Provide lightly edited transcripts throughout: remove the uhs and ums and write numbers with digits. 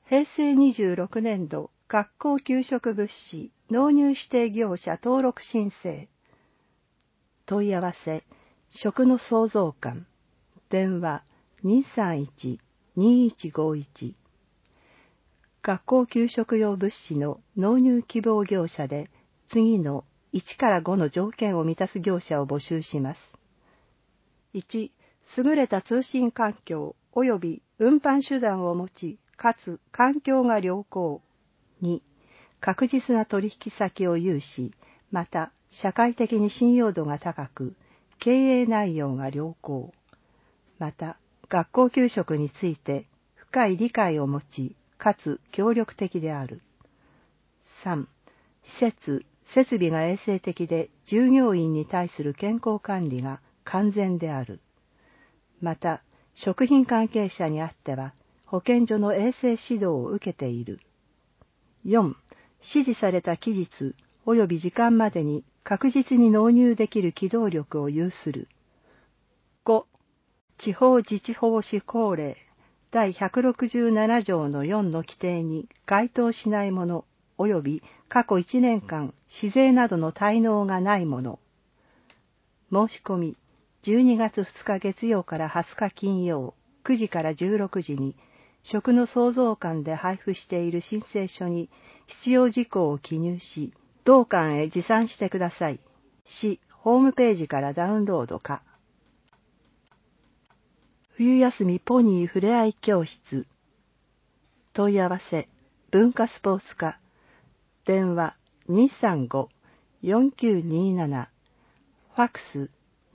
平成26年度学校給食物資納入指定業者登録申請。問い合わせ、食の創造館。電話231-2151。学校給食用物資の納入希望業者で次の1から5の条件を満たす業者を募集します。1、優れた通信環境及び運搬手段を持ち、かつ環境が良好。2、確実な取引先を有し、また社会的に信用度が高く、経営内容が良好。また、学校給食について深い理解を持ち、かつ協力的である。3、設備が衛生的で従業員に対する健康管理が完全である。また、食品関係者にあっては、保健所の衛生指導を受けている。4、指示された期日及び時間までに確実に納入できる機動力を有する。5、地方自治法施行令第167条の4の規定に該当しないもの及び過去1年間市税などの滞納がないもの。申し込み、12月2日月曜から20日金曜9時から16時に食の創造館で配布している申請書に必要事項を記入し、同館へ持参してください。市ホームページからダウンロードか。冬休みポニーふれあい教室。問い合わせ、文化スポーツ課。電話235-4927。ファックス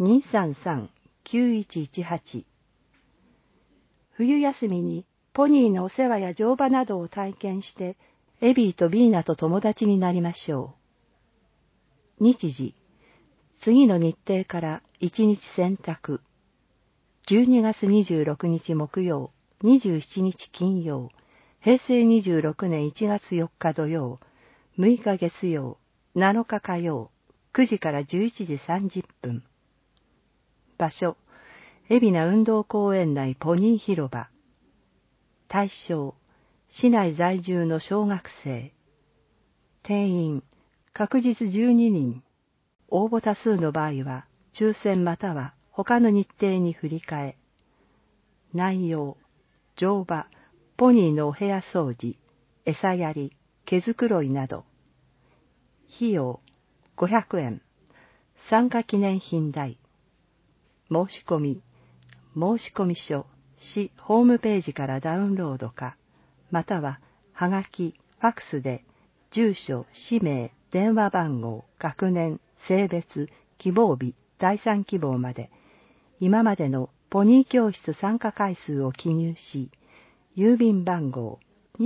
233-9118。冬休みにポニーのお世話や乗馬などを体験して、エビーとビーナと友達になりましょう。日時、次の日程から1日選択。12月26日木曜、27日金曜、平成26年1月4日土曜、6日月曜、7日火曜、9時から11時30分。場所、海老名運動公園内ポニー広場。対象、市内在住の小学生。定員、確実12人。応募多数の場合は、抽選または他の日程に振り替え。内容、乗馬、ポニーのお部屋掃除、餌やり、毛づくろいなど。費用、500円。参加記念品代。申し込み書、市ホームページからダウンロードか、または、はがき、ファックスで、住所、氏名、電話番号、学年、性別、希望日、第3希望まで、今までのポニー教室参加回数を記入し、郵便番号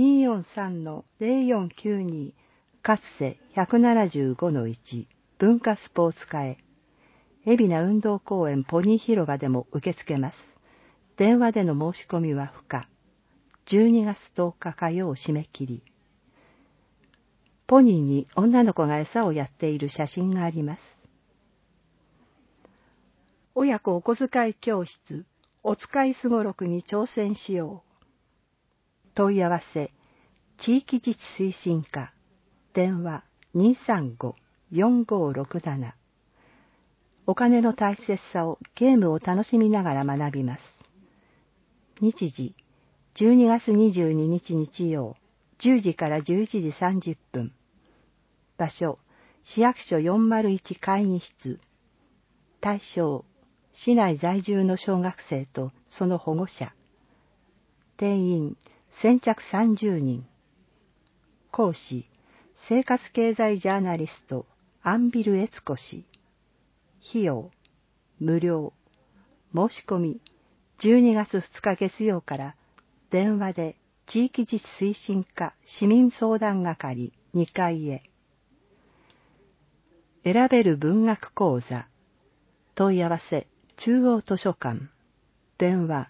243-0492 かつて 175-1 文化スポーツ課へ、海老名運動公園ポニー広場でも受け付けます。電話での申し込みは不可。12月10日火曜締め切り。ポニーに女の子が餌をやっている写真があります。親子お小遣い教室、お使いすごろくに挑戦しよう。問い合わせ、地域自治推進課、電話235-4567。お金の大切さをゲームを楽しみながら学びます。日時、12月22日日曜、10時から11時30分。場所、市役所401会議室。対象、市内在住の小学生とその保護者。定員、先着30人。講師、生活経済ジャーナリスト、アンビル悦子氏。費用、無料。申し込み、12月2日月曜から電話で地域自治推進課市民相談係2階へ。選べる文学講座。問い合わせ、中央図書館。電話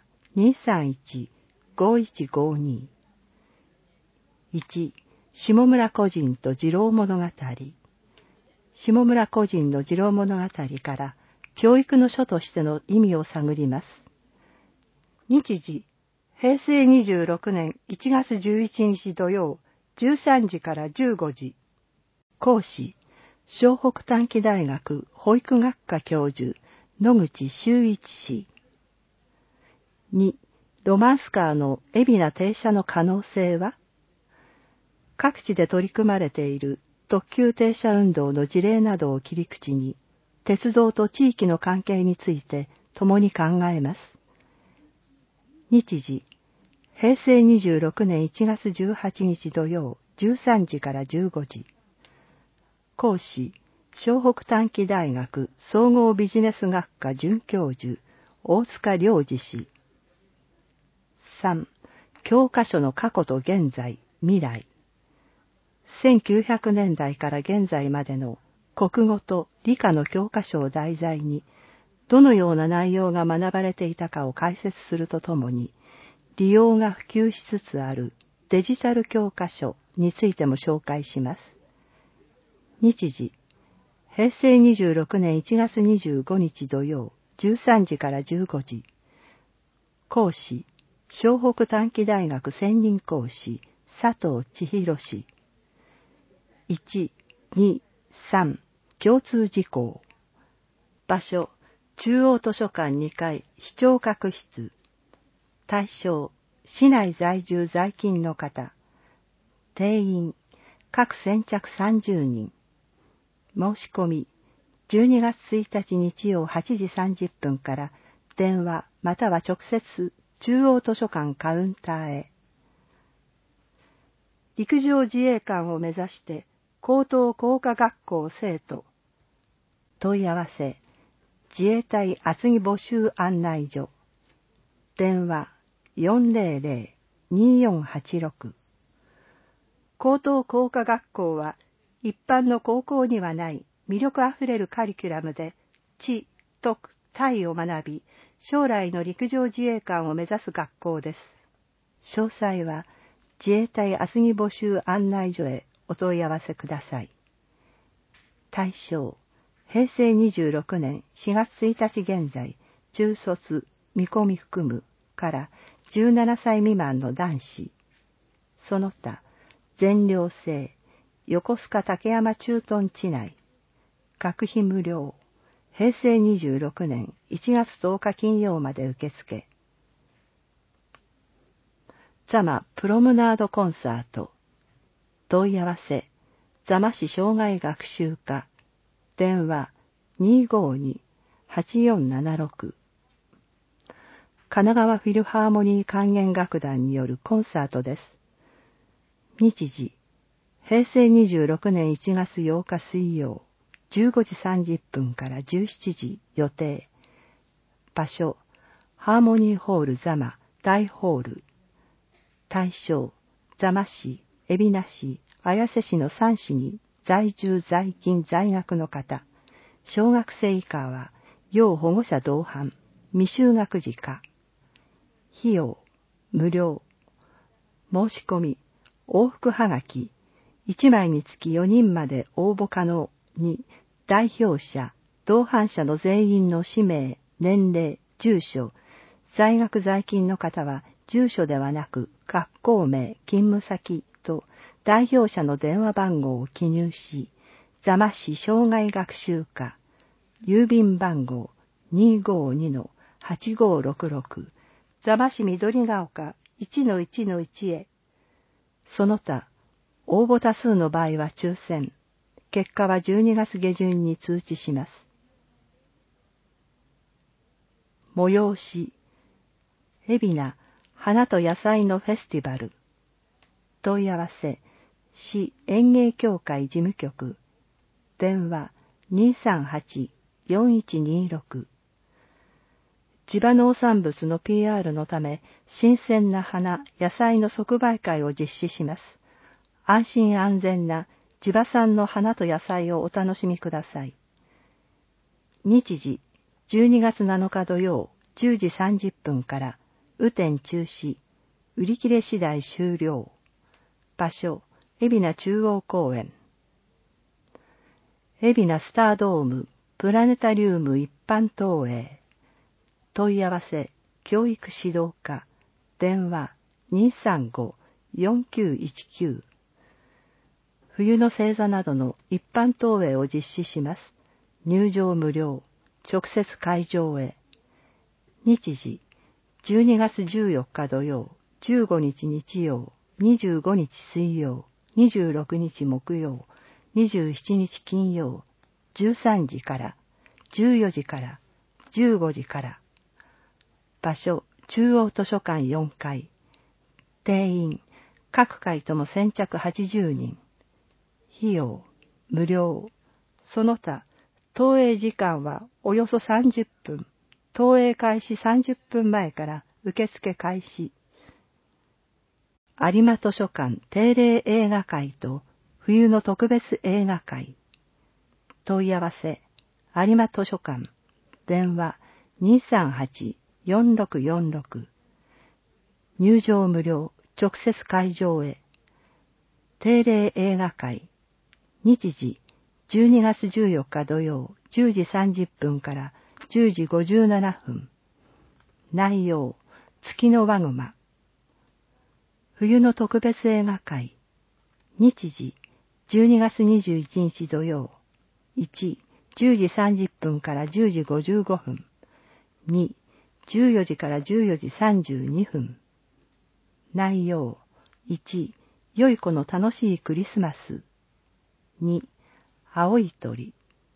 231-5152。1、下村個人と次郎物語。下村個人の次郎物語から教育の書としての意味を探ります。日時、 平成26年1月11日土曜、13時から15時。講師、湘北短期大学保育学科教授、野口修一氏。2、ロマンスカーの海老名停車の可能性は？各地で取り組まれている特急停車運動の事例などを切り口に、鉄道と地域の関係について共に考えます。日時、平成26年1月18日土曜、13時から15時。講師、湘北短期大学総合ビジネス学科准教授、大塚良二氏。3、教科書の過去と現在、未来。1900年代から現在までの国語と理科の教科書を題材に、どのような内容が学ばれていたかを解説するとともに、利用が普及しつつあるデジタル教科書についても紹介します。日時、平成26年1月25日土曜、13時から15時。講師、湘北短期大学専任講師、佐藤千尋氏。1、2、3、共通事項。場所、中央図書館2階、視聴覚室。対象、市内在住在勤の方。定員、各先着30人。申し込み、12月1日日曜8時30分から電話または直接中央図書館カウンターへ。陸上自衛官を目指して高等工科学校生徒。問い合わせ、自衛隊厚木募集案内所。電話400-2486。高等工科学校は一般の高校にはない魅力あふれるカリキュラムで地、徳、体を学び、将来の陸上自衛官を目指す学校です。詳細は自衛隊厚木募集案内所へお問い合わせください。対象、平成26年4月1日現在、中卒、見込み含むから17歳未満の男子。その他、全寮制、横須賀竹山駐屯地内。学費無料。平成26年1月10日金曜まで受付。座間プロムナードコンサート。問い合わせ、座間市障害学習課。電話252-8476。神奈川フィルハーモニー管弦楽団によるコンサートです。日時、平成26年1月8日水曜、15時30分から17時予定。場所、ハーモニーホール座間大ホール。対象、座間市、海老名市、綾瀬市の3市に在住在勤在学の方。小学生以下は要保護者同伴、未就学児か。費用、無料。申し込み、往復はがき、1枚につき4人まで応募可能に、代表者、同伴者の全員の氏名、年齢、住所、在学在勤の方は住所ではなく、学校名、勤務先と代表者の電話番号を記入し、座間市障害学習課、郵便番号 252-8566、座間市緑ヶ丘 1-1-1 へ。その他、応募多数の場合は抽選。結果は12月下旬に通知します。催し、海老名花と野菜のフェスティバル。問い合わせ、市園芸協会事務局。電話238-4126。地場農産物の PR のため、新鮮な花、野菜の即売会を実施します。安心安全な地場産の花と野菜をお楽しみください。日時、12月7日土曜、10時30分から、雨天中止、売り切れ次第終了。場所、海老名中央公園。海老名スタードーム、プラネタリウム一般投影。問い合わせ、教育指導課。 電話235-4919。冬の星座などの一般投影を実施します。入場無料。直接会場へ。日時、12月14日土曜、15日日曜、25日水曜、26日木曜、27日金曜、13時から、14時から、15時から。場所、中央図書館4階。定員、各階とも先着80人。費用、無料。その他、投影時間はおよそ30分。投影開始30分前から受付開始。有馬図書館定例映画会と冬の特別映画会。問い合わせ、有馬図書館。電話238-4646。入場無料、直接会場へ。定例映画会。日時、12月14日土曜、10時30分から10時57分。内容、月のワグマ。冬の特別映画会。日時、12月21日土曜。1、10時30分から10時55分。2、14時から14時32分。内容、1、良い子の楽しいクリスマス。2、青い鳥。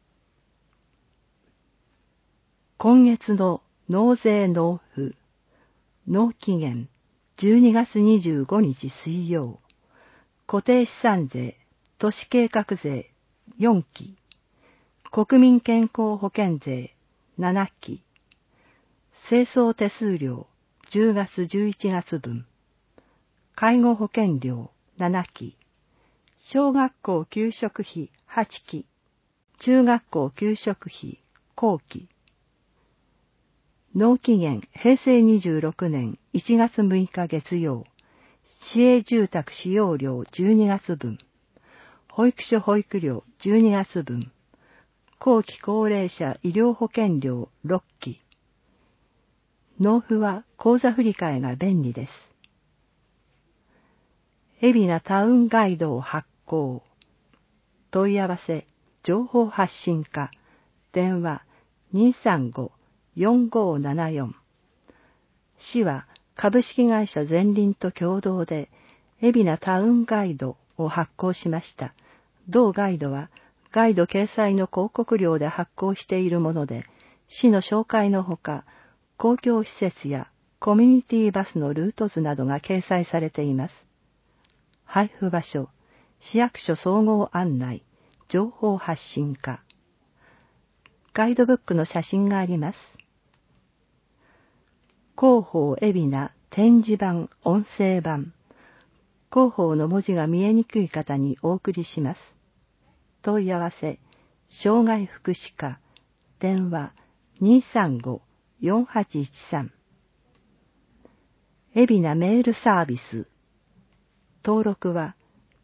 今月の納税納付。納期限、12月25日水曜。固定資産税、都市計画税、4期。国民健康保険税、7期。清掃手数料、10月11月分。介護保険料、7期。小学校給食費、8期。中学校給食費、後期。納期限、平成26年1月6日月曜。市営住宅使用料12月分。保育所保育料12月分。後期高齢者医療保険料6期。納付は口座振替が便利です。海老名タウンガイドを発行。問い合わせ、情報発信課。電話235-4574。市は株式会社ゼンリンと共同で、海老名タウンガイドを発行しました。同ガイドは、ガイド掲載の広告料で発行しているもので、市の紹介のほか、公共施設やコミュニティバスのルート図などが掲載されています。配布場所、市役所総合案内、情報発信課。ガイドブックの写真があります。広報海老名展示版音声版。広報の文字が見えにくい方にお送りします。問い合わせ、障害福祉課。電話235-4813。海老名メールサービス。登録は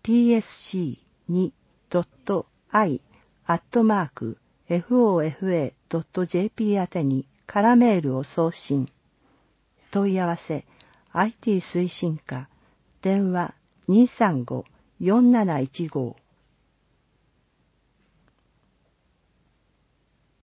psc2.i@fofa.jp 宛てに空メールを送信。問い合わせ IT 推進課。電話235-4715。